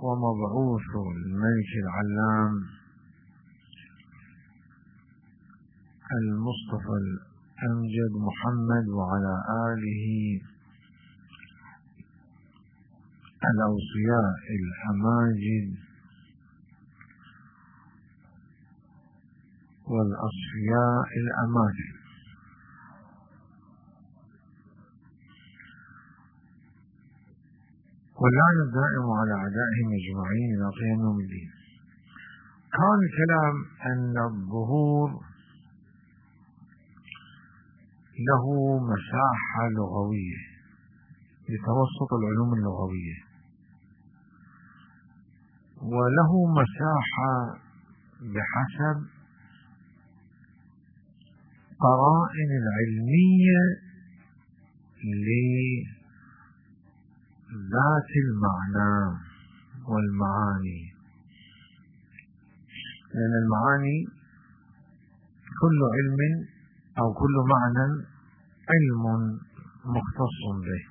ومبعوث الملك العلام المصطفى الأمجد محمد وعلى آله الأوصياء الأماجد والأصفياء الأماجد، واللعن الدائم على أعدائهم أجمعين إلى قيام يوم الدين. كان الكلام أن الظهور له مساحة لغوية لتوسط العلوم اللغوية، وله مساحة بحسب قرائن العلمية لذات المعنى والمعاني، لأن المعاني كل علم أو كل معنى علم مختص به،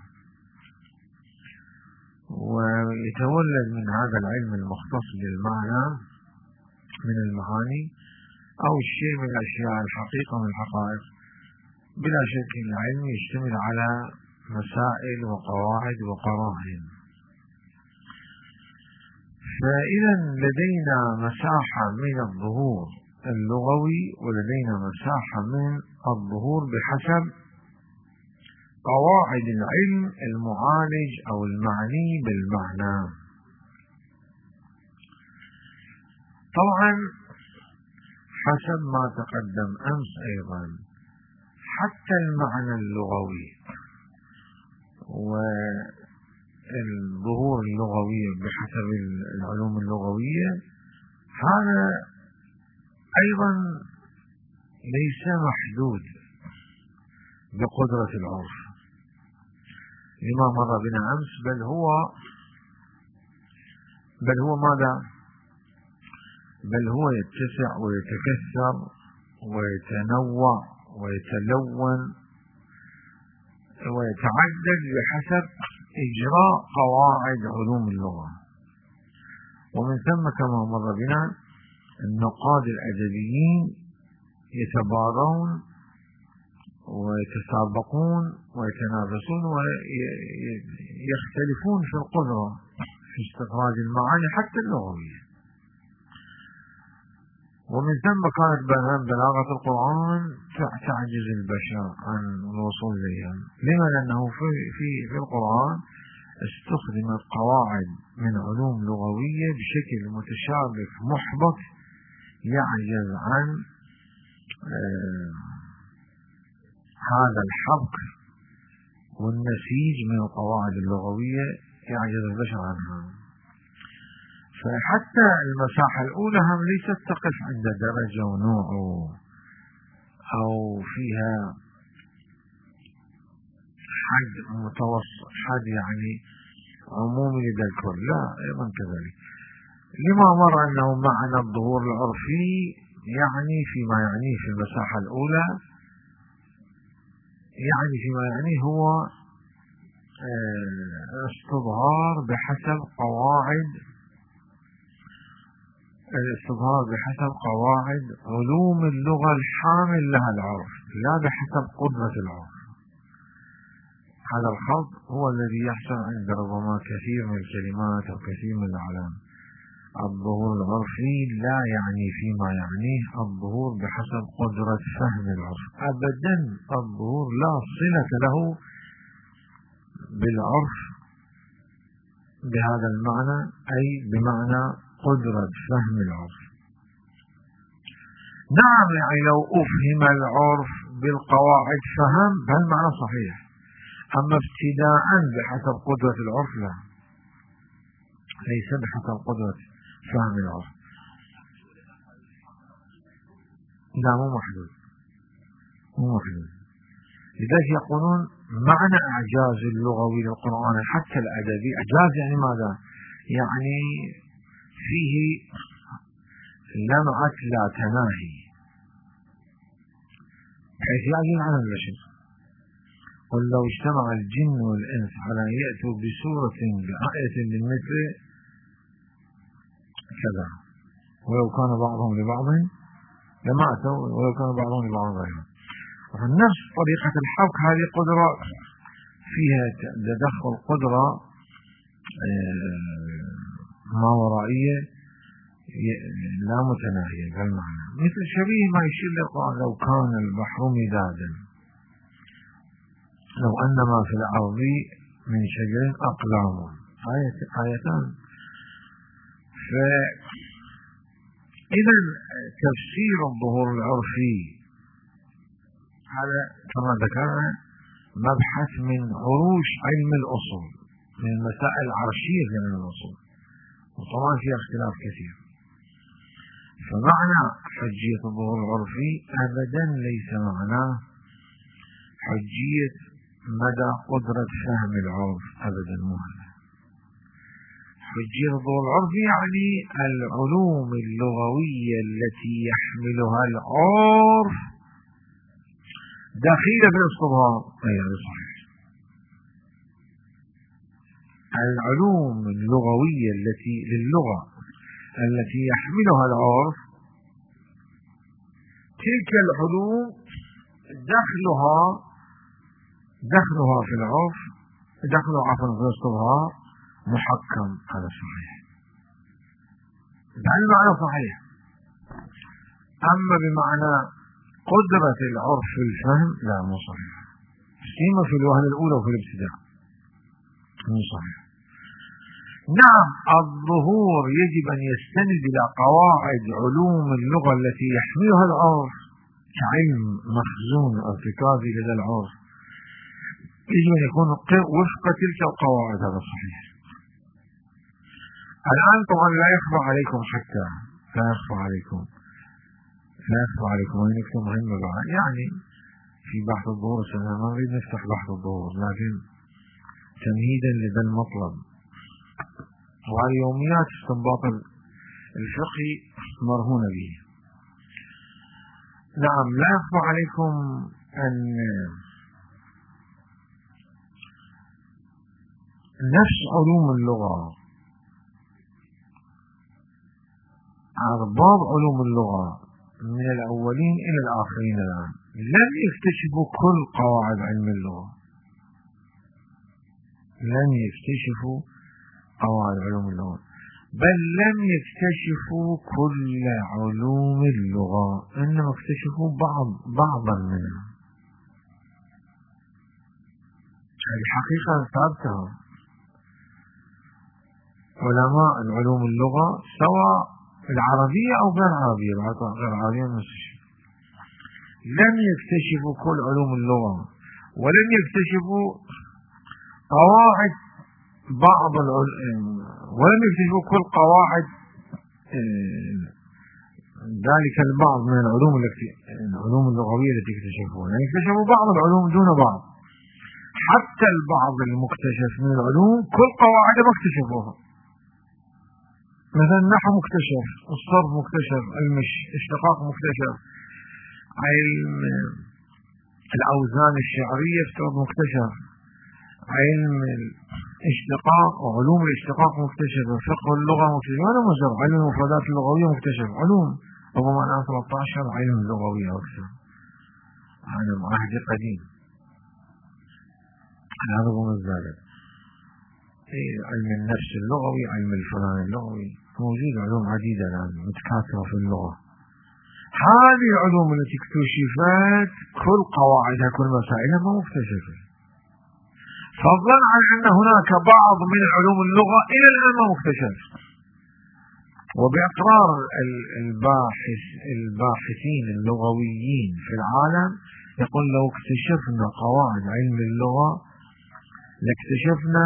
ويتولد من هذا العلم المختص بالمعنى من المعاني أو الشيء من الأشياء، الحقيقة من الحقائق. بلا شك العلم يشتمل على مسائل وقواعد وقرائن. فإذا لدينا مساحة من الظهور اللغوي ولدينا مساحة من الظهور بحسب قواعد العلم المعالج أو المعني بالمعنى. طبعا حسب ما تقدم أمس أيضا حتى المعنى اللغوي والظهور اللغوي بحسب العلوم اللغوية هذا أيضا ليس محدود بقدرة العرف لما مر بنا أمس، بل هو ماذا؟ بل هو يتسع ويتكثر ويتنوع ويتلون ويتعدد بحسب إجراء قواعد علوم اللغة. ومن ثم كما مر بنا النقاد الأدبيين يتبارون ويتسابقون ويتنافسون ويختلفون في القدرة في استخراج المعاني حتى اللغوية. ومن ثم كانت بلاغة القرآن تعجز البشر عن الوصول إليها. لما؟ لأنه في القرآن استخدمت قواعد من علوم لغوية بشكل متشابك محبط يعجز عن هذا الحبك والنسيج من القواعد اللغوية، يعجز البشر عنها. فحتى المساحة الأولى هم ليست تقف عند درجة ونوع أو فيها حد متوسط، حد يعني عمومي لدى الكل، لا أيضا كذلك. لما مر أنه معنى الظهور العرفي يعني فيما يعنيه في المساحة الأولى، يعني فيما يعنيه هو استظهار بحسب قواعد علوم اللغة الحامل لها العرف، لا بحسب قدرة العرف. هذا الخلط هو الذي يحصل عند ربما كثير من الكلمات أو كثير من الأعلام. الظهور العرفي لا يعني فيما يعنيه الظهور بحسب قدرة فهم العرف أبدا. الظهور لا صلة له بالعرف بهذا المعنى، أي بمعنى قدرة فهم العرف. نعم، يعني لو أفهم العرف بالقواعد فهم فالمعنى صحيح، أما ابتداء بحسب قدرة العرف لا، ليس بحسب قدرة فهم العرف. لا، مو محدود. لذلك يقولون معنى إعجاز اللغوي للقرآن حتى الأدبي، إعجاز يعني ماذا؟ يعني فيه لمعة لا تناهي بحيث يعجز عن البشر. قل لو اجتمع الجن والإنس على أن يأتوا بسورة بآية من مثله كذا، ولو كان بعضهم لبعض لما أتوا، ولو كان بعضهم لبعض ظاهرا. نفس طريقة الحبك هذه قدرة فيها تدخل قدرة ما ورائية لا متناهية بالمعنى، مثل شبيه ما يشير للقرآن: لو كان البحر مدادا لو أن ما في الأرض من شجر أقلام، آيتان. فإذا تفسير الظهور العرفي هذا كما ذكرنا مبحث من عروش علم الأصول، من المسائل العرشية في علم الأصول، وطبعا فيها اختلاف كثير. فمعنى حجية الظهور العرفي أبدا ليس معناه حجية مدى قدرة فهم العرف، أبدا مو هذا. حجية الظهور العرفي يعني العلوم اللغوية التي يحملها العرف دخيلة في الاصطلاح. هذا صحيح. العلوم اللغوية التي للغة التي يحملها العرف، تلك العلوم دخلها في العرف، دخلها عفوا في الاصطلاح محكم. هذا صحيح، المعنى صحيح. أما بمعنى قدرة العرف في الفهم لا، مو صحيح. سيما في الوهلة الأولى وفي الابتداء مو صحيح. نعم، الظهور يجب أن يستند إلى قواعد علوم اللغة التي يحملها العرف كعلم مخزون ارتكازي لدى العرف، يجب أن يكون وفق تلك القواعد. هذا صحيح. الآن طبعا لا يخفى عليكم، حتى لا يخفى عليكم وهي نكتة مهمة بعد، يعني في بحث الظهور ما نريد نفتح بحث الظهور، لكن تمهيدا لذا المطلب. وهذه يوميات استنباط الفقهي مرهونة به. نعم، لا يخفى عليكم أن نفس علوم اللغة، أرباب علوم اللغة من الأولين إلى الآخرين الآن لم يكتشفوا كل قواعد علم اللغة، لم يكتشفوا قواعد علوم اللغة، بل لم يكتشفوا كل علوم اللغة، إنما اكتشفوا بعضا منها. الحقيقة ثابتة. علماء العلوم اللغة سواء العربية أو غير العربية، غير العربية لم يكتشفوا كل علوم اللغة، ولم يكتشفوا قواعد بعض ولم يكتشفوا كل قواعد ذلك البعض من العلوم اللغوية التي اكتشفوها، يعني اكتشفوا بعض العلوم دون بعض. حتى البعض المكتشف من العلوم كل قواعد ما اكتشفوها. مثلا النحو مكتشف، الصرف مكتشف، علم الاشتقاق مكتشف، علم الأوزان الشعرية افترض مكتشف، علم الاشتقاق وعلوم الاشتقاق مكتشفة، فقه اللغة مكتشف، هذا مجرد علم المفردات اللغوية مكتشف، علوم ربما الآن 13 علم لغوي أو أكثر، هذا عهد قديم. هذا هو الزادة. علم النفس اللغوي، علم الفلان اللغوي، موجود علوم عديدة الآن متكاثرة في اللغة. هذه العلوم التي اكتشفت كل قواعدها كل مسائلها ما مكتشفة، فضلا عن أن هناك بعض من علوم اللغة إلى الآن ما مكتشف. وبإقرار الباحثين اللغويين في العالم يقول لو اكتشفنا قواعد علم اللغة لاكتشفنا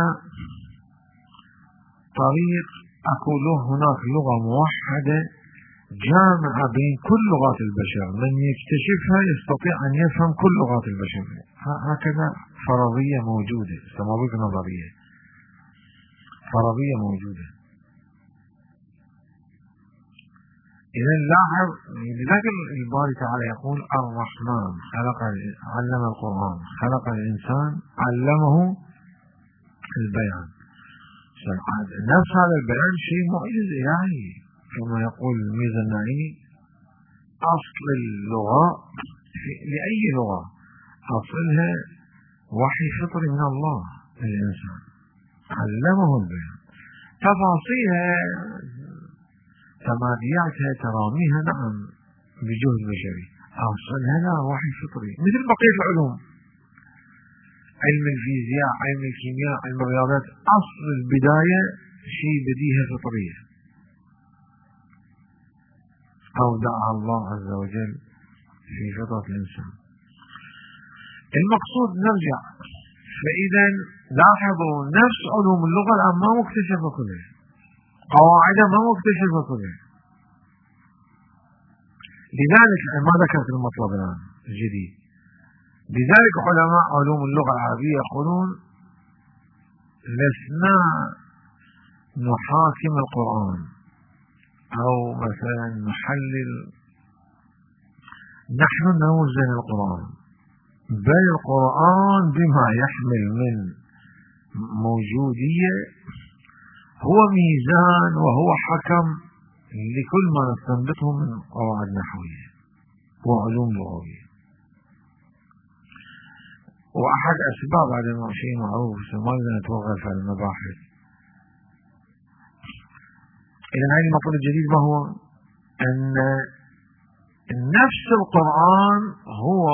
طريق أقول هناك لغة موحدة جامعة بين كل لغات البشر، من يكتشفها يستطيع أن يفهم كل لغات البشر. هكذا فرضية موجودة، سماوية نظرية فرضية موجودة. إذا لاحظ، لذلك الباري تعالى يقول الرحمن علم القرآن، خلق الإنسان علمه البيان. نفس هذا البيان شيء معجز إلهي، كما يقول الميزة النعيمي: أصل اللغة لأي لغة أصلها وحي فطري من الله للإنسان، علمه البيان. تفاصيلها تمادياتها تراميها نعم بجهد بشري، أصلها لا وحي فطري مثل بقية العلوم، علم الفيزياء، علم الكيمياء، علم الرياضيات، أصل البداية شيء بديهة فطرية أودعها الله عز وجل في فطرة الإنسان. المقصود نرجع، فإذا لاحظوا نفس علوم اللغة الآن ما مكتشفة كلها، قواعدها ما مكتشفة كلها، لذلك ما ذكرت المطلب الآن الجديد. لذلك علماء علوم اللغة العربية يقولون: لسنا نحاكم القرآن أو مثلا نحلل، نحن نوزن القرآن، بل القرآن بما يحمل من موجودية هو ميزان وهو حكم لكل ما نستنبطه من قواعد نحوية وعلوم لغوية. وأحد أسباب هذا شيء معروف، ما نتوغل في المباحث. إذن هذا المطلب الجديد ما هو؟ أن نفس القرآن هو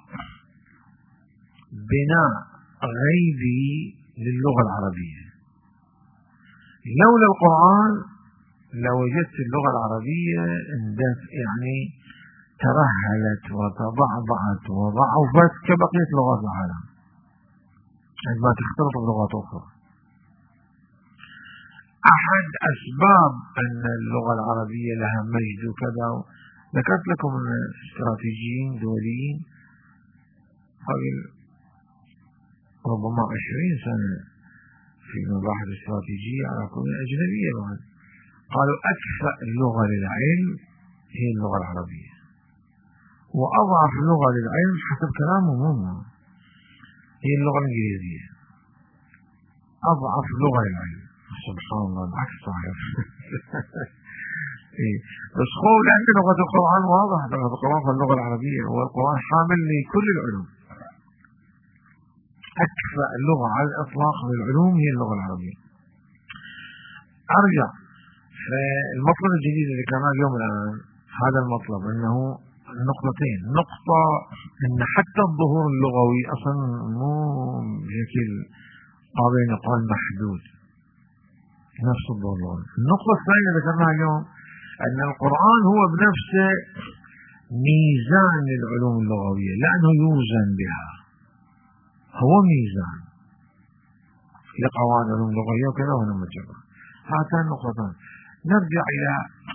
بناء غيبي للغة العربية. لولا القرآن لوجدت اللغة العربية يعني ترهلت وتضعضعت وضعفت كبقية لغات العالم عندما تختلط بلغات أخرى. أحد أسباب أن اللغة العربية لها مجد وكذا، ذكرت لكم أن استراتيجيين دوليين قبل ربما 20 سنة في مباحث استراتيجية على كل أجنبية بعد، قالوا أكفأ اللغة للعلم هي اللغة العربية، وأضعف لغة للعلم حسب كلامهم هم هي اللغة الإنجليزية. أضعف لغة للعلم، سبحان الله، العكس صحيح. بس هو لأن لغة القرآن واضح، لغة القرآن في اللغة العربية، والقرآن حامل لكل العلوم. أكفأ اللغة على الإطلاق للعلوم هي اللغة العربية. أرجع، فالمطلب الجديد اللي كان اليوم الآن هذا المطلب، أنه نقطتين: نقطة أن حتى الظهور اللغوي أصلا مو بشكل قابل يقال محدود، نفس الظهور اللغوي. النقطة الثانية ذكرناها اليوم أن القرآن هو بنفسه ميزان للعلوم اللغوية، لأنه يوزن بها، هو ميزان لقواعد العلوم اللغوية وكذا ونمجرها. هاتان النقطتان. نرجع إلى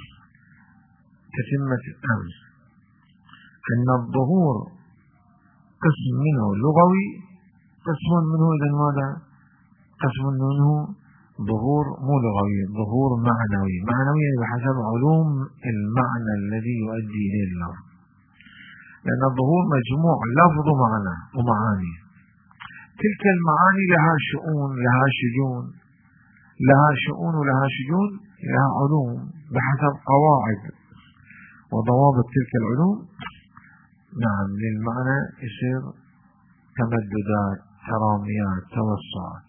تتمة الأمس، أن الظهور قسم منه لغوي، قسم منه إذن ماذا؟ قسم منه ظهور مو لغوي، ظهور معنوي. معنوي بحسب علوم المعنى الذي يؤدي إليه اللفظ، لأن الظهور مجموع لفظ ومعنى ومعاني. تلك المعاني لها شؤون، لها شجون، لها شؤون ولها شجون، لها علوم بحسب قواعد وضوابط تلك العلوم. نعم، للمعنى يصير تمددات، تراميات، توسعات.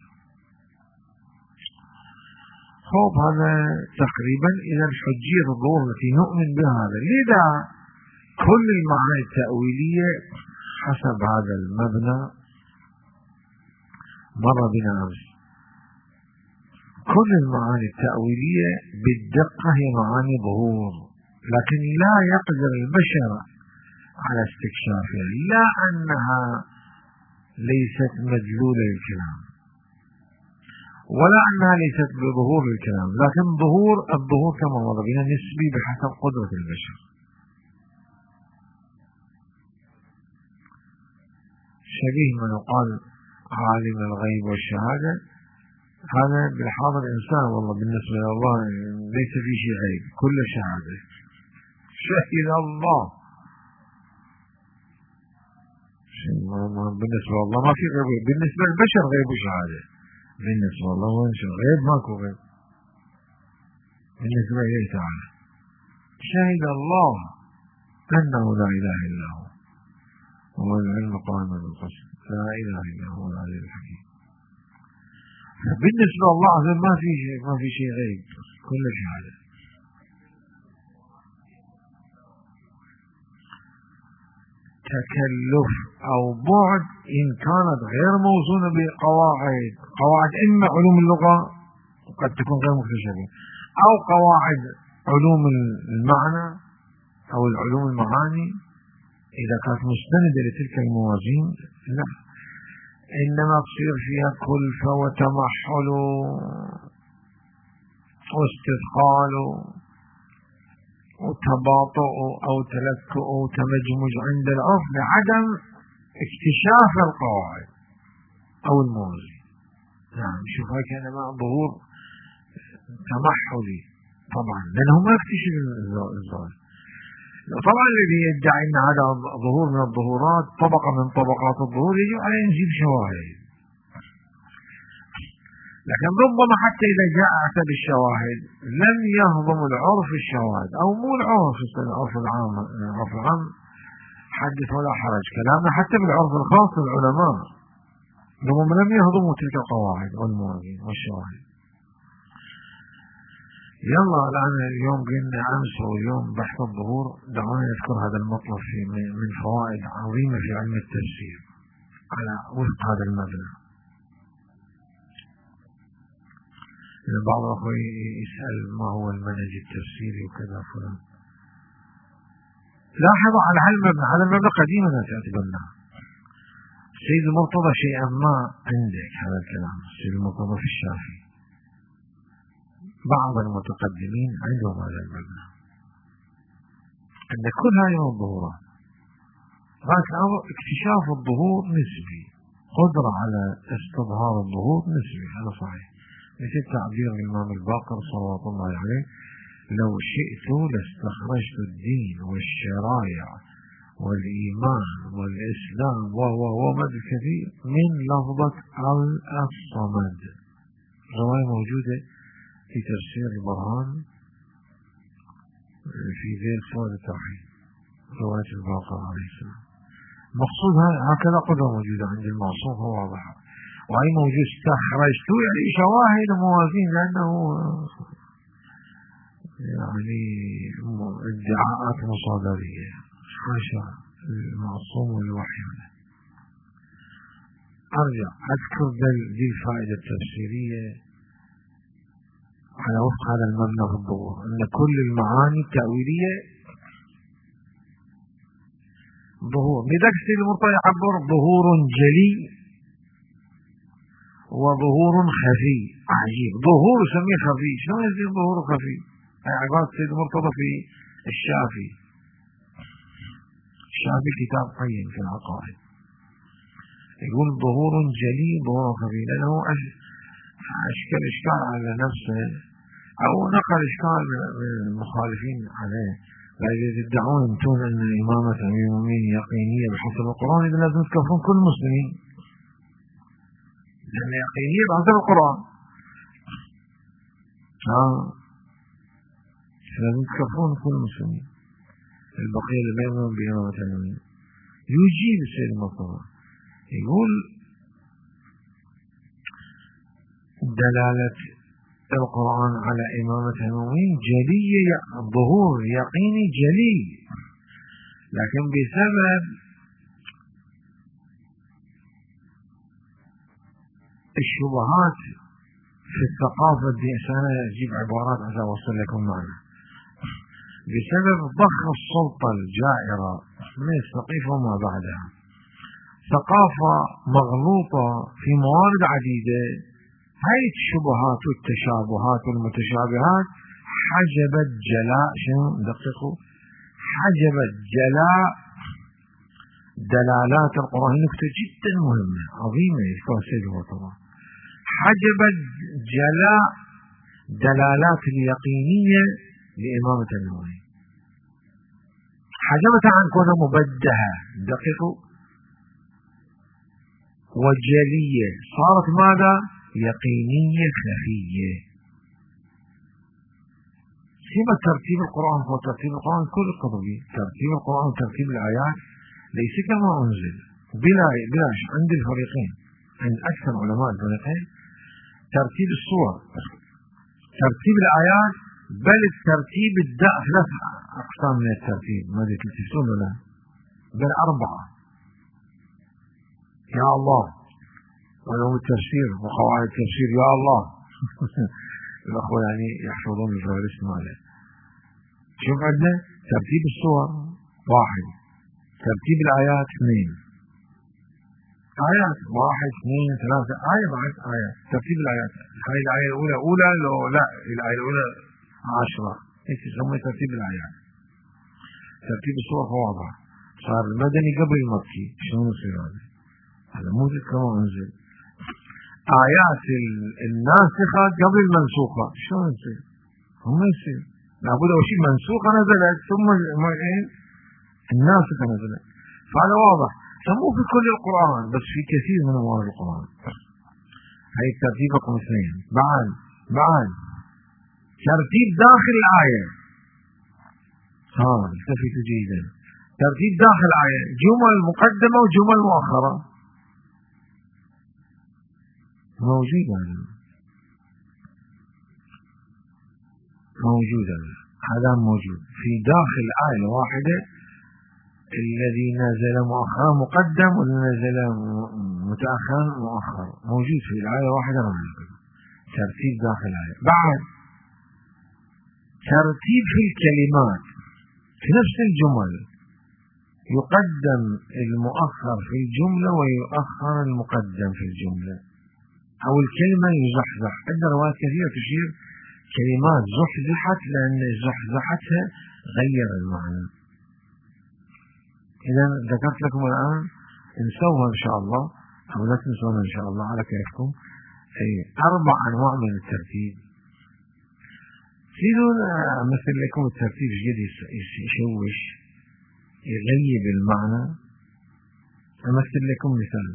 خوف هذا تقريبا إذا حجية الظهور التي نؤمن بهذا. لذا كل المعاني التأويلية حسب هذا المبنى مر بنا أمس. كل المعاني التأويلية بالدقة هي معاني ظهور، لكن لا يقدر البشر على استكشافها، لا أنها ليست مدلولة للكلام، ولا أنها ليست بظهور للكلام، لكن الظهور كما مر بنا نسبي بحسب قدرة البشر. شبيه ما يقال عالم الغيب والشهادة، هذا بالحاضر إنسان، والله بالنسبة لله ليس في شيء غيب، كل شهادة، شهد الله. بالنسبة لله ما في غيب، بالنسبة للبشر غيب وشهادة، بالنسبة لله غيب ماكو غيب بالنسبة إليه تعالى. شهد الله أنه لا إله إلا هو وهو العلم قائما بالقسط لا إله إلا هو العلي الحكيم. بالنسبة لله عز وجل ما في شيء غيب، كل شهادة. تكلف أو بعد إن كانت غير موزونة قواعد إما علوم اللغة قد تكون غير مكتشفة، أو قواعد علوم المعنى أو العلوم المعاني إذا كانت مستندة لتلك الموازين لا، إنما تصير فيها كلفة وتمحل واستثقال وتباطؤ أو تلكؤ وتمجمج عند العرف لعدم اكتشاف القواعد أو الموازين. نعم شوف هيك أنا مع ظهور تمحلي طبعا لأنه ما يكتشف الظاهر. طبعا الذي يدعي أن هذا ظهور من الظهورات طبقة من طبقات الظهور يجب عليه نجيب شواهد، لكن ربما حتى إذا جاء أتى بالشواهد لم يهضم العرف الشواهد أو مو العرف العام. العرف العام حدث ولا حرج، كلامنا حتى بالعرف الخاص العلماء ربما لم يهضموا تلك القواعد والموازين والشواهد. يلا الآن اليوم قلنا أمس واليوم بحث الظهور، دعونا نذكر هذا المطلب من فوائد عظيمة في علم التفسير على وفق هذا المبنى. بعض أخوي يسأل ما هو المنهج التفسيري وكذا فلان. لاحظوا على هذا المبنى قديما أتبناه. السيد المرتضى شيئا ما عندك هذا الكلام، السيد المرتضى في الشافعي بعض المتقدمين عندهم هذا المبنى أن كل هذه الظهورات لكن اكتشاف الظهور نسبي، قدرة على استظهار الظهور نسبي، هذا صحيح. مثل تعبير الإمام الباقر صلوات الله عليه: لو شئت لاستخرجت الدين والشرائع والإيمان والإسلام ومد كثير من لفظة الصمد. رواية موجودة في تفسير البرهان في ذيل سورة التوحيد، رواية الباقر عليه السلام. مقصود هكذا قدرة موجودة عند المعصوم، هو واضح. وأي موجود استخرجت يعني شواهد موازين، لأنه يعني ادعاءات مصادرية حاشا المعصوم والوحي. أرجع أذكر دي الفائدة التفسيرية على وفق هذا المبنى في الظهور، أن كل المعاني التأويلية ظهور. لذلك السيد المرتضى يعبر ظهور جلي وظهور خفي. عجيب، ظهور يسميه خفي، شلون يصير ظهور خفي؟ هي عبارة السيد المرتضى في الشافعي كتاب قيم في العقائد، يقول ظهور جلي ظهور خفي، لأنه إشكال على نفسه أو نقل إشكال من المخالفين عليه، فإذا تدعون أنتم أن إمامة أمير المؤمنين يقينية بحسب القرآن إذا لازم تكفرون كل المسلمين، لأن يقينية بحسب القرآن. لازم تكفرون كل المسلمين، البقية اللي يؤمنون بإمامة أمير المؤمنين. يجيب السيد المرتضى يقول دلالة القرآن على إمامة المؤمنين جلية، ظهور يقيني جلي، لكن بسبب الشبهات في الثقافة دي، أنا أجيب عبارات عشان أوصل لكم معنا، بسبب ضخ السلطة الجائرة من السقيفة وما بعدها، ثقافة مغلوطة في موارد عديدة، هاي الشبهات والتشابهات والمتشابهات حجبت جلاء، شنو دققوا، حجبت جلاء دلالات القرآن. نكتة جدا مهمة عظيمة يذكرها السيد المرتضى، حجبت جلاء دلالات اليقينية لإمامة المؤمنين، حجبتها عن كونها مبدهة، دققوا، وجلية، صارت ماذا؟ يقينية خفية. سيما ترتيب القرآن هو ترتيب القرآن كل القضبي، ترتيب القرآن وترتيب الآيات ليس كما أنزل بلاش عند الفريقين، عند أكثر علماء الفريقين ترتيب الصور، ترتيب الآيات، بل الترتيب ثلاث أقسام من الترتيب، ما تلتفتون ولا بل 4. يا الله، ولهم التفسير وقواعد التفسير يا الله الأخوة يعني يحفظون الفهرس ماله. شوف عندنا ترتيب الصور 1، ترتيب الآيات 2، آيات 1 2 3 آية بعد آية، ترتيب الآيات، هاي الآية الأولى أولى لو لا الآية الأولى 10، هيك يسمى ترتيب الآيات. ترتيب الصور واضح، صار المدني قبل المكي، شلون يصير هذا مو كما أنزل. آيات الناسخة قبل المنسوخة، شلون يصير؟ هم يصير لابد أول شيء منسوخة نزلت ثم الناسخة نزلت، فهذا واضح. فمو في كل القرآن بس في كثير من موارد القرآن. هاي الترتيب رقم 2. بعد ترتيب داخل الآية، التفتوا جيدا، ترتيب داخل الآية، جمل مقدمة وجمل مؤخرة موجودة هذا موجود في داخل الآية الواحدة، الذي نزل مؤخرا مقدم والذي نزل متأخرا مؤخر، موجود في الآية الواحدة ترتيب داخل الآية. بعد ترتيب في الكلمات في نفس الجمل، يقدم المؤخر في الجملة ويؤخر المقدم في الجملة، أو الكلمة يزحزح. عندنا روايات كثيرة تشير كلمات زحزحت لأن زحزحتها غير المعنى. إذا ذكرت لكم الآن انسوها إن شاء الله أو لا تنسوها إن شاء الله على كيفكم. 4 أنواع من الترتيب. تريدون أمثل لكم الترتيب جديد يشوش يغيب المعنى؟ أمثل لكم مثال.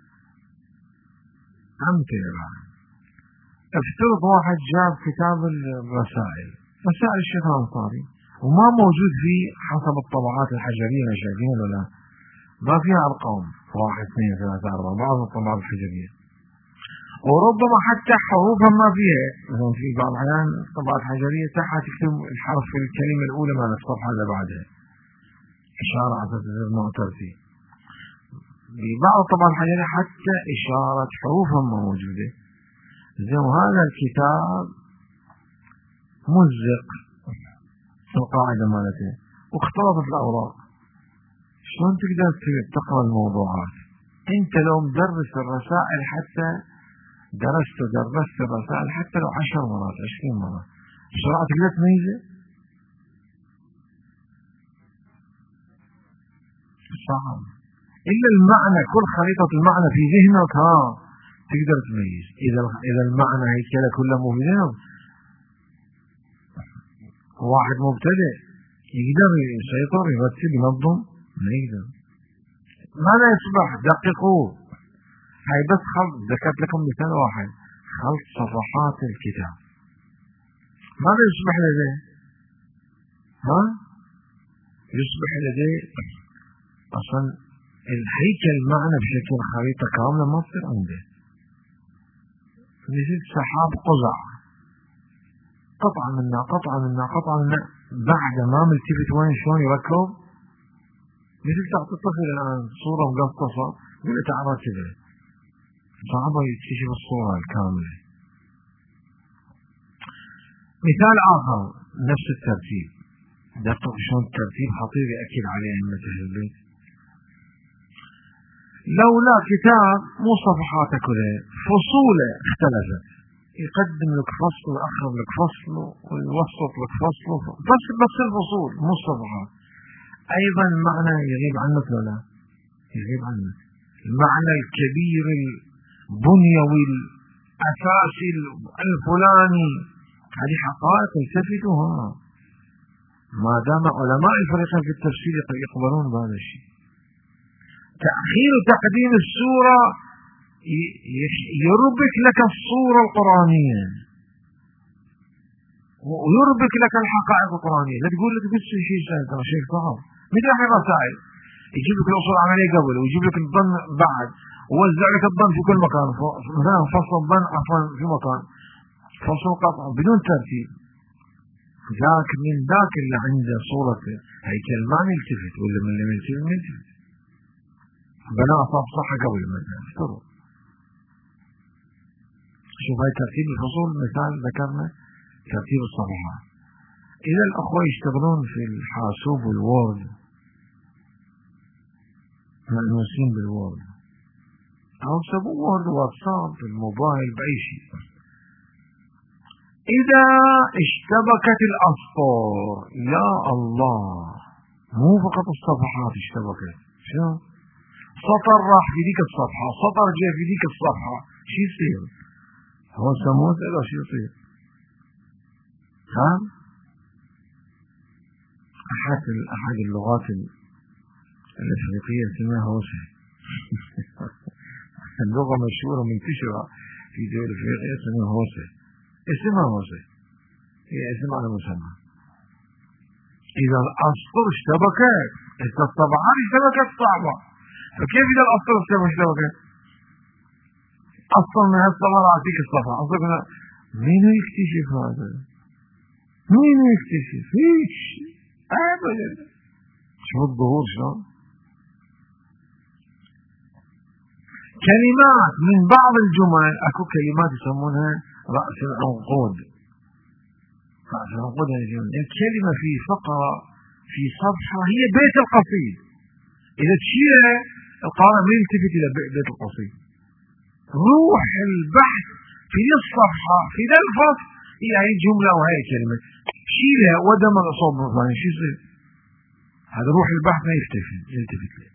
أمثلة. افترض واحد جاب كتاب الرسائل، رسائل الشيخ الأنصاري، وما موجود فيه حسب الطبعات الحجرية شايفين ولا ما فيها أرقام 1 2 3 4 بعض الطبعات الحجرية، وربما حتى حروفها ما فيها. مثلا في بعض الأحيان الطبعات الحجرية تحت تكتب الحرف في الكلمة الأولى من الصفحة اللي بعدها إشارة على أساس نوع ترتيب. ببعض الطبعات الحجرية حتى إشارة حروفها ما موجودة. زين، وهذا الكتاب مزق القاعدة مالته واختلطت الأوراق، شلون تقدر تقرأ الموضوعات؟ أنت لو مدرس الرسائل حتى درست الرسائل حتى لو 10 مرات 20 مرة بسرعة تقدر تميزه؟ صعب. إلا المعنى، كل خريطة المعنى في ذهنك تقدر تميز. إذا المعنى هيك كله مو في ذهنك، واحد مبتدئ يقدر يسيطر يرتب ينظم؟ ما يقدر. ماذا يصبح؟ دققوه. هاي بس خلط، ذكرت لكم مثال واحد، خلط صفحات الكتاب. ماذا يصبح لديه؟ يصبح لديه أصلا الهيكل المعنى بشكل خريطة كاملة ما تصير عنده، مثل سحاب قزع، قطعة منا بعد ما ملتفت وين شلون يركب. مثل تعطي الطفل الآن صورة مقصصة ولا تعرف كذا، صعب يكتشف الصورة الكاملة. مثال آخر نفس الترتيب، دقق شلون الترتيب خطير يأكد عليه أئمة أهل البيت. لولا كتاب مو صفحاته كلها، فصوله اختلفت، يقدم لك فصل ويأخر لك فصل ويوسط لك فصل، بس الفصول مو الصفحات. أيضا المعنى يغيب عنك ولا يغيب عنك؟ المعنى الكبير البنيوي الأساسي الفلاني، هذه حقائق التفتها ما دام علماء الفريقين في التفسير يقبلون بهذا الشيء. تأخير تقديم السورة يربك لك الصورة القرآنية، ويربك لك الحقائق القرآنية. لا تقول لك بس شيء سهل، ترى شيء صعب. مثل الحين الرسائل يجيب لك الأصول العملية قبل، ويجيب لك الظن بعد، ووزع لك الظن في كل مكان، مثلا فصل الظن عفوا في مكان، فصل قطع بدون ترتيب. ذاك من ذاك اللي عنده صورة هيكل ما يلتفت، ولا من لم يلتفت بناء صفحة قبل ما افترض. شوف هاي ترتيب الفصول، مثال ذكرنا ترتيب الصفحات. إذا الأخوة يشتغلون في الحاسوب والوورد، مأنوسين بالوورد، أو سبوا وورد واتساب في الموبايل بأي شيء، إذا اشتبكت الأسطر يا الله، مو فقط الصفحات اشتبكت، شو سطر راح في ذيك الصفحة، سطر جاء في ذيك الصفحة، شو يصير؟ هو سموت إذا شو يصير؟ ها؟ أحد اللغات الأفريقية اسمها هوسة. اللغة مشهورة منتشرة في دول أفريقيا اسمها هوسة. اسمها هوسة، هي اسم على مسمى. إذا الأسطر اشتبكت، إذا الطبعات اشتبكت صعبة، فكيف إذا الأسطر اشتبكت؟ أصلا من هالطبعة أعطيك الصفحة، أصلا مين يكتشف هذا؟ مين يكتشف؟ هيش أبدا. شوف الظهور شلون. كلمات من بعض الجمل، أكو كلمات يسمونها رأس العنقود. رأس العنقود يعني الكلمة في فقرة في صفحة هي بيت القصيد، إذا تشيلها القارئ ما يلتفت إلى بيت القصيد. روح البحث في الصفحة في ذا الفصل هي هاي الجملة وهي كلمة، شيلها ودمر صوب مثلا شو يصير؟ هذا روح البحث ما يلتفت له.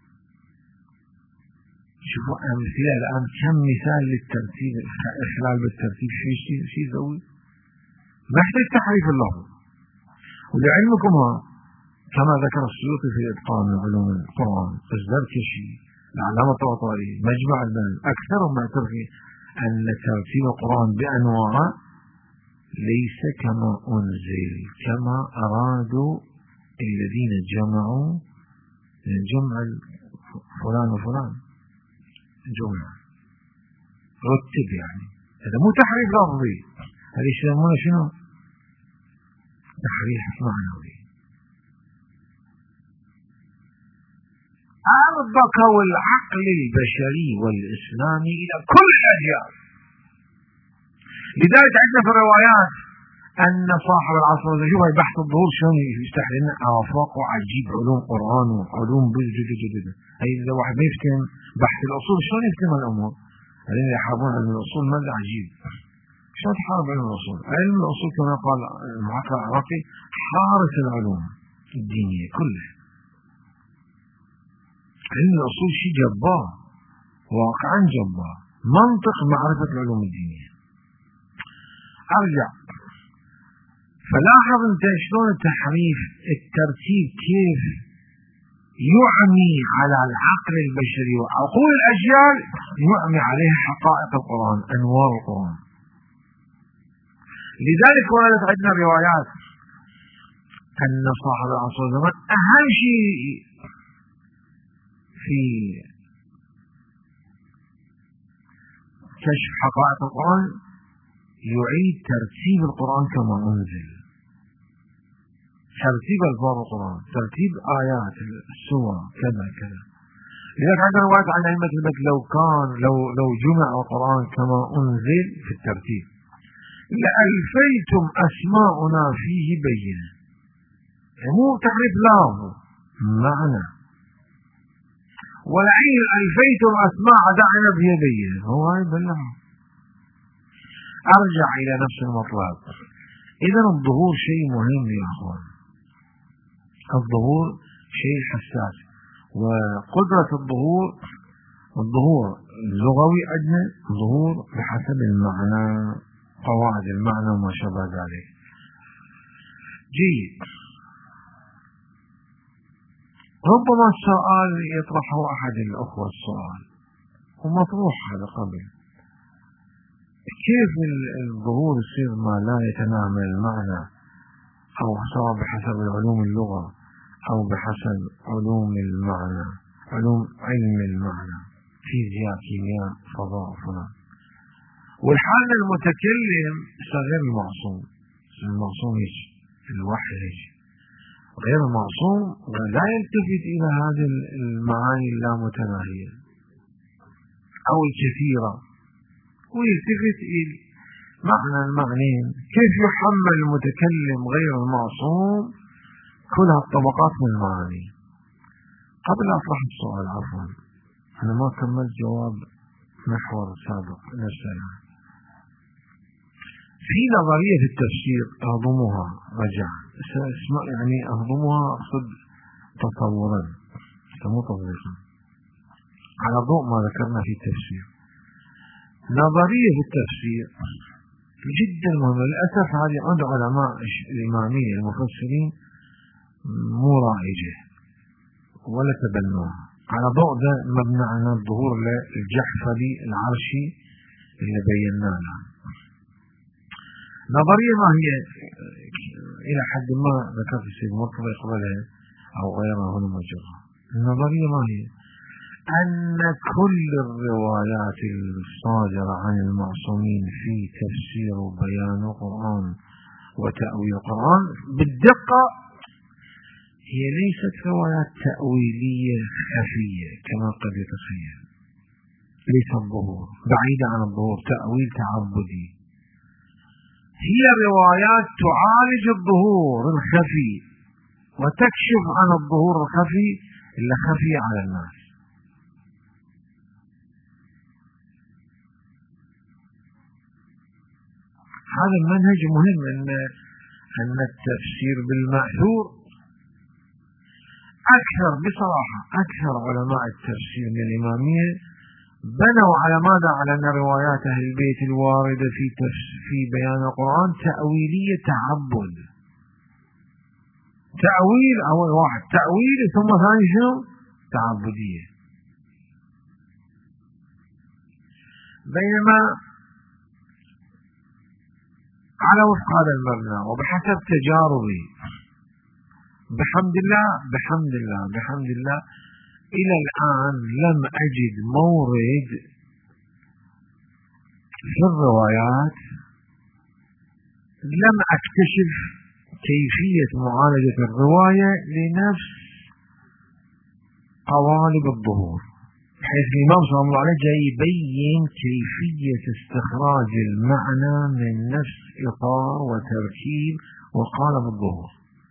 شوفوا أمثلة الآن، كم مثال للترتيب، الإخلال بالترتيب شو يسوي؟ ما يحتاج تحريف اللفظ. ولعلمكم كما ذكر السيوطي في إتقان علوم القرآن، الزركشي، العلامة الطباطبائي، مجمع البيان، أكثرهم معترفين أن ترتيب القرآن بأنواعه ليس كما أنزل، كما أرادوا الذين جمعوا جمع فلان وفلان، جمع رتب، يعني هذا مو تحريف لفظي، هذا يسمونه شنو؟ تحريف معنوي. أربكوا العقل البشري والإسلامي إلى كل الأجيال. لذلك عندنا في الروايات أن صاحب العصر، شوف هاي بحث الظهور شلون يفتح لنا آفاق وعجيب، علوم قرآن وعلوم بجد. هاي إذا واحد ما يفتهم بحث الأصول شلون يفتهم الأمور؟ الذين يحاربون علم الأصول ماذا عجيب. شلون تحارب علم الأصول؟ علم الأصول كما قال المعقل العراقي حارس العلوم الدينية كلها. علم الأصول شيء جبار، واقعا جبار، منطق معرفة العلوم الدينية. أرجع فلاحظ انت شلون التحريف، الترتيب كيف يعمي على العقل البشري وعقول الأجيال، يعمي عليها حقائق القرآن، أنوار القرآن. لذلك وردت عندنا روايات أن صاحب العصر زمان أهم شيء في كشف حقائق القرآن يعيد ترتيب القرآن كما أنزل، ترتيب ألفاظ القرآن، ترتيب آيات السور كذا كذا. لذلك عندنا رواية عن أئمة المسلمين لو جمع القرآن كما أنزل في الترتيب لألفيتم أسماؤنا فيه بينة، مو تعريف لفظ معنى، ولعين ألفيتم أسماء دعنا بها بينة، هو هاي بالله. أرجع إلى نفس المطلب. إذا الظهور شيء مهم يا أخوان، الظهور شيء حساس، وقدرة الظهور اللغوي عندنا ظهور بحسب المعنى، قواعد المعنى وما شابه ذلك. جيد. ربما السؤال يطرحه أحد الأخوة، السؤال ومطروح هذا قبل، كيف الظهور يصير ما لا يتناهى المعنى، أو سواء بحسب علوم اللغة أو بحسب علوم المعنى، علم المعنى، فيزياء، كيمياء، فضاء، فلان. والحال المتكلم غير المعصوم. المعصوم يجي الوحي يجي، غير المعصوم لا يلتفت إلى هذه المعاني اللامتناهية أو الكثيرة، ويلتفت إلى معنى المعنيين. كيف يحمل المتكلم غير المعصوم كل الطبقات من المعاني؟ قبل أطرح السؤال، عفوا أنا ما كملت جواب محور سابق نفسها. في نظرية في التفسير أهضمها رجع، يعني أهضمها أقصد تصورا مو تطبيقا، على ضوء ما ذكرنا في التفسير. نظرية في التفسير جدا مهمة. للأسف هذه عند علماء الإمامية المفسرين مو رائجة ولا تبنوها، على ضوء ده مبنى على الظهور للجحفلي العرشي اللي بينا لها. نظرية ما هي إلى حد ما ذكرت السيد مرتضى قبلها أو غيرها هنا مجرى. النظرية ما هي؟ أن كل الروايات الصادرة عن المعصومين في تفسير وبيان القرآن وتأويل القرآن بالدقة هي ليست روايات تأويلية خفية كما قد يتخيل، ليس الظهور، بعيدة عن الظهور، تأويل تعبدي. هي روايات تعالج الظهور الخفي وتكشف عن الظهور الخفي اللي خفي على الناس. هذا المنهج مهم، أن التفسير بالمأثور أكثر علماء التفسير من الإمامية بنوا على ماذا؟ على أن روايات أهل البيت الواردة في بيان القرآن تأويلية تعبد. تأويل أول واحد تأويل، ثم ثاني شنو؟ تعبدية. بينما على وفق هذا المبنى وبحسب تجاربي بحمد الله إلى الآن لم أجد مورد في الروايات، لم أكتشف كيفية معالجة الرواية لنفس قوالب الظهور، حيث الإمام صلى الله عليه وسلم جاي يبين كيفية استخراج المعنى من نفس إطار وتركيب وقالب الظهور.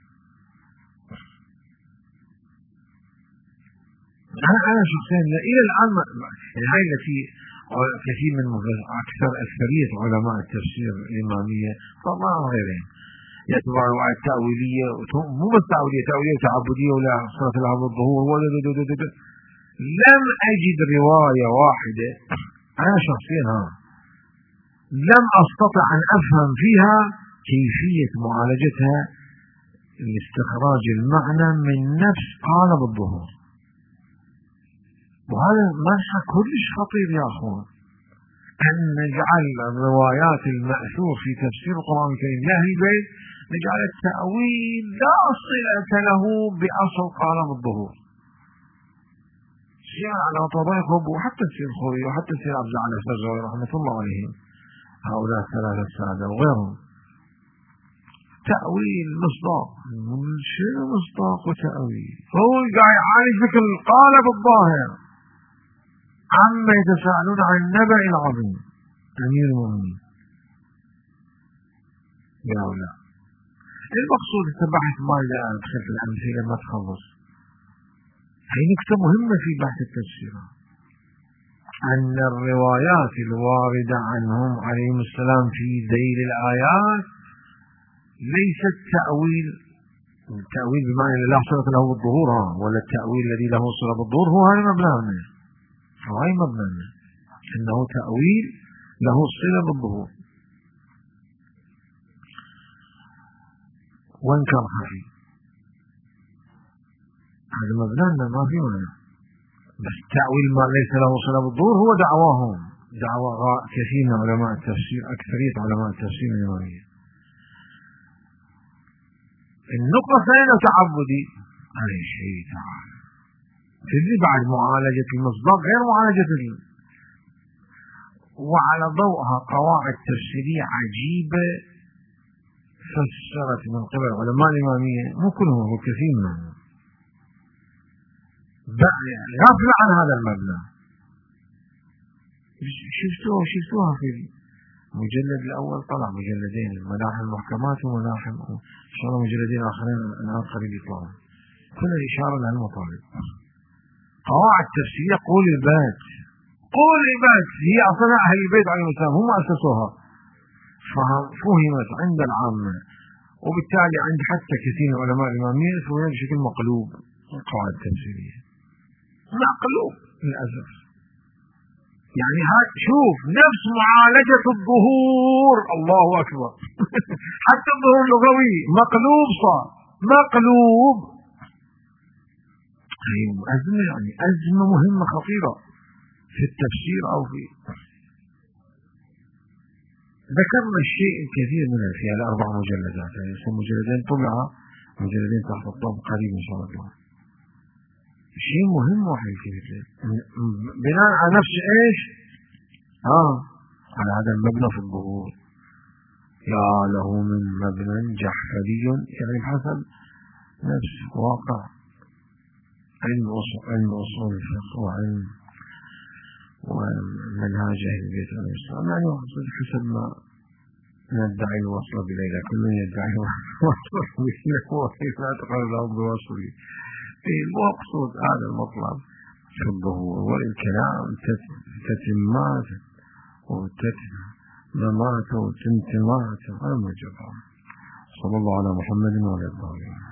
أنا شخصيا إلى الآن يعني هاي التي كثير من أكثر أكثرية علماء التفسير الإمامية طبعا غيرهم يتبع رواية تأويلية، مو بس تأويلية تعبدية ولا صلة العبد الظهور ولا لم أجد رواية واحدة أنا شخصيا لم أستطع أن أفهم فيها كيفية معالجتها لاستخراج المعنى من نفس قالب الظهور. وهذا منحى كلش خطير يا أخوان، أن نجعل الروايات المأثور في تفسير القرآن الكريم لأهل البيت نجعل التأويل لا صلة له بأصل قالب الظهور. شيء على طريقهم، وحتى السيد الخوي وحتى السيد عبد العال الفزوي رحمة الله عليهم، هؤلاء الثلاثة السادة وغيرهم، تأويل مصداق. شنو مصداق وتأويل؟ هو قاعد يعالج لك القالب الظاهر عما يتساءلون عن النبأ العظيم أمير المؤمنين. يا أولاد المقصود التبحث ما أدخل في الأمثلة ما تخلص. هي نكتة مهمة في بحث التفسير، أن الروايات الواردة عنهم عليهم السلام في ذيل الآيات ليست التأويل بمعنى لا صلة له بالظهور، ولا التأويل الذي له صلة بالظهور، هو هذا مبنانا، هاي مبنانا إنه تأويل له صلة بالظهور وإن كان خفي. هذا مبنانا ما في معنى، بس التأويل ما ليس له صلة بالظهور هو دعواهم دعوة كثير من علماء التفسير، أكثرية علماء التفسير الإمامية. النقطة الثانية تعبدي، أي شيء تعالى تدري بعد معالجة المصداق غير معالجة وعلى ضوءها قواعد تفسيرية عجيبة فسرت من قبل علماء الإمامية، مو كلهم، هو كثير منهم غفل عن هذا المبنى. شفتوها في المجلد الأول، طلع مجلدين، ملاحم المحكمات وملاحم إن شاء الله مجلدين آخرين الآن قريب يطلعون، كل إشارة للمطالب. قواعد تفسيرية قول البيت هي أصلا أهل البيت عليهم السلام هم أسسوها، فهمت عند العامة، وبالتالي عند حتى كثير من علماء الإمامية فهي بشكل مقلوب. القواعد التفسيرية مقلوب للأسف. يعني شوف نفس معالجة الظهور، الله أكبر حتى الظهور اللغوي مقلوب، صار مقلوب. أزمة، يعني أزمة مهمة خطيرة في التفسير أو في ذكرنا الشيء الكثير منها في الأربع مجلدات، يعني مجلدين طبع، مجلدين تحت الطب قريب إن شاء الله. شيء مهم واحد كثير بناء على نفس إيش؟ على هذا المبنى في الظهور. يا له من مبنى جحفلي، يعني بحسب نفس واقع علم أصول الفقه وعلم ومنهاج أهل البيت عليه السلام، يعني حسب ما ندعي الوصل بليلى، كل يدعي الوصل بليلى وكيف لا تقال له بوصلي. المقصود هذا المطلب في الظهور، والكلام تتمات وتتمات وتنتمات المجبر. صلى الله على محمد وعلى آله.